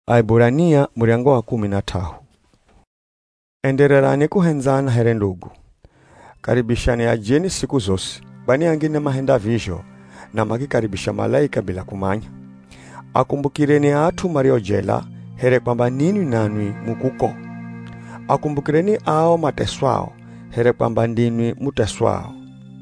Aiburania muriango wa 13. Endererani kuhenzana here ndugu. Karibishani ajeni siku zosi. Bani angine mahenda visho na makikaribisha malaika bila kumanya. Akumbukireni atu mario jela here kwamba nini nanwi mukuko. Akumbukireni ao mateswao here kwamba ndinwi muteswao.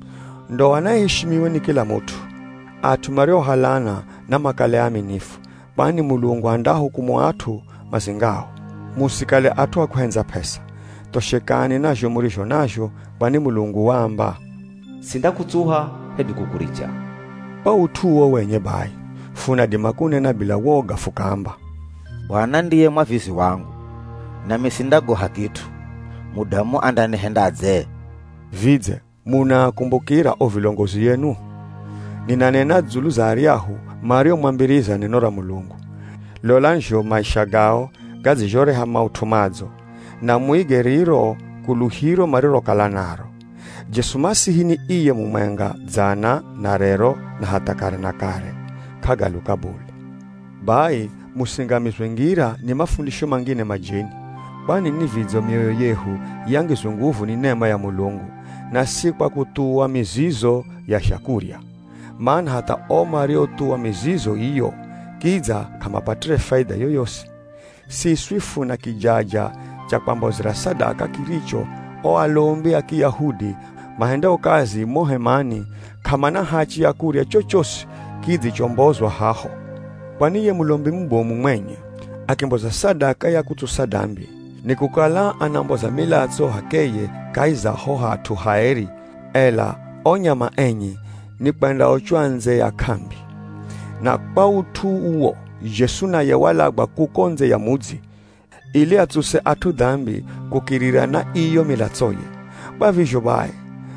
Ndo anayeheshimiwe ni kila mtu. Atu mario halana na makale aminifu. Bani Mulungu anda hukumu atu mazingao. Musikale atu wa kuhenza pesa. Toshekani najo murisho najo. Bani Mulungu wamba sinda kutsuha hedu kukuricha. Pa utuo wenye bai. Funa dimakune na bila woga fukamba. Bwana ndiye mwavizi wangu. Nami sindago hakitu. Mudamu andane hendaze. Vidze, muna kumbukira o vilongozi yenu. Ninanena dzulu za ariahu, Mario mwambiriza nenora Mulungu. Lolanjo maisha gao, gazi jore hama utumadzo. Na muigeriro kuluhiro mariro kalanaro. Jesu Masihi ni iye mumenga dzana na rero na hatakare na kare. Kagalu kabuli. Bai, musingamizwengira ni mafundisho mangine majeni. Bani ni vidzo mioyo yehu yangizo nguvu ni neema ya Mulungu. Na si kwa kutuwa mizizo ya shakuria. Maana hata o Mario tuwa mizizo iyo, kiza kama patire faida yoyosi. Si swifu na kijaja, cha kwambozira sadaka kiricho, o alombi ya kiyahudi, mahendeo kazi mohemani, kama na hachi ya kuria chochosi, kizi chombozwa haho. Kwaniye mulombi mbomu mwenye, akimboza sadaka ya kutusadambi. Ni kukala anamboza milazo hakeye, kaiza hoha tuhaeri, ela onyama enye, ni kwenda ochwanze ya kambi. Na kwa utu uo, Yesu na yewalagwa kukonze ya muzi, ili atuse atu dhambi kukirira na iyo milatsoye. Bavisho bae,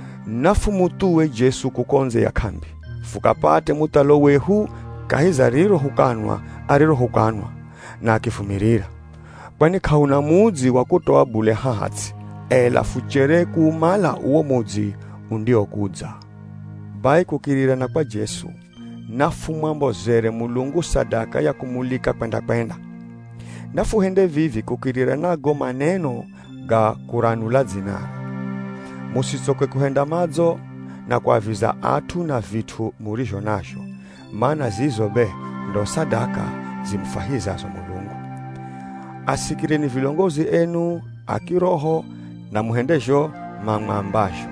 nafu mutuwe Yesu kukonze ya kambi. Fukapate mutalo wehu, kahiza riro hukanwa, ariro hukanwa, na akifumirira. Kwani kauna muzi wakutoa bule hahatsi, ela fuchere kumala uo muzi undio kudza. Bai kukirira na kwa Yesu, nafu mwambozere Mulungu sadaka ya kumulika kwenda. Nafu hende vivi kukirira na goma neno ga kuranula zinara. Musisoke kuhenda madzo na kwa viza atu na vitu murisho nasho. Mana zizobe ndo sadaka zimfahiza zo Mulungu. Asikireni vilongozi enu akiroho na muhendesho mangambasho.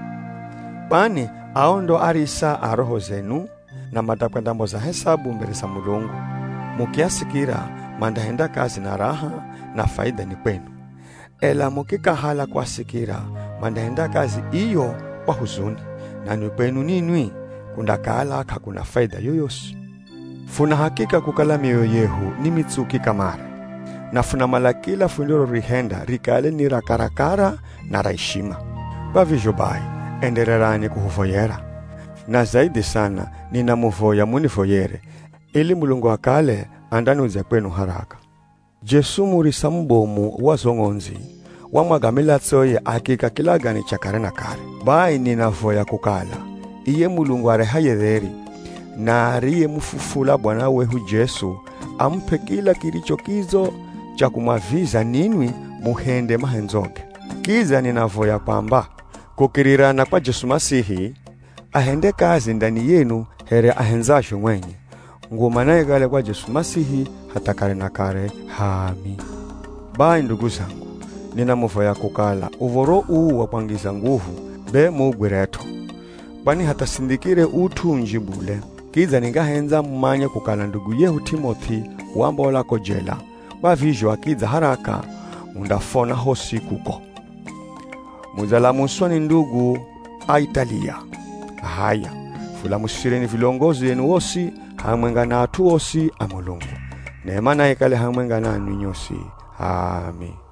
Bani aondo arisa aroho zenu na matakwenda mboza hesabu mbele za Mulungu. Mukiasikira mandahenda kazi na raha na faida ni kwenu. Ela mukikahala kwa sikira mandahenda kazi iyo kwa huzuni. Na ni kwenu ninwi kundakala kakuna faida yoyosi. Funa hakika kukala mioyo yehu ni mitsuki kamare. Na funa malakila fundiro rihenda rikale ni rakarakara na raishima. Bavisho bai, endererani kuhufoyera. Na zaidi sana ninamuvoya munifoyere, ili Mulungu akale andanuze kwenu haraka. Jesu murisa mbomu wazongonzi, wamwagamila tsoye akika kilagani chakare na kare. Bai ninavoya kukala, iye Mulungu arehayedheri, na ariye mufufula Bwana wehu Jesu, ampe kila kiricho kizo cha kumaviza ninwi muhende mahenzoge. Kiza ninavoya kwamba, kukirirana kwa Jesu Masihi, ahende kazi ndani yenu here ahenzasho mwenye. Nguma naye gale kwa Jesu Masihi hata kare na kare. Amen. Bai ndugu zangu, ninamuvoya kukala uvoro uu wapangiza nguvu be mugwireto. Bani hata sindikire utu njibule. Kiza ningahenza mmanya kukala ndugu yehu Timothy wamba lako jela. Bavisho akiza haraka undafona hosi kuko. Muzala muswani ndugu Aitalia. Haya, fula musireni vilongozi yenu wosi, hamwenga na atu wosi amulungu. Neema na ikale hamwenga na nyosi. Amen.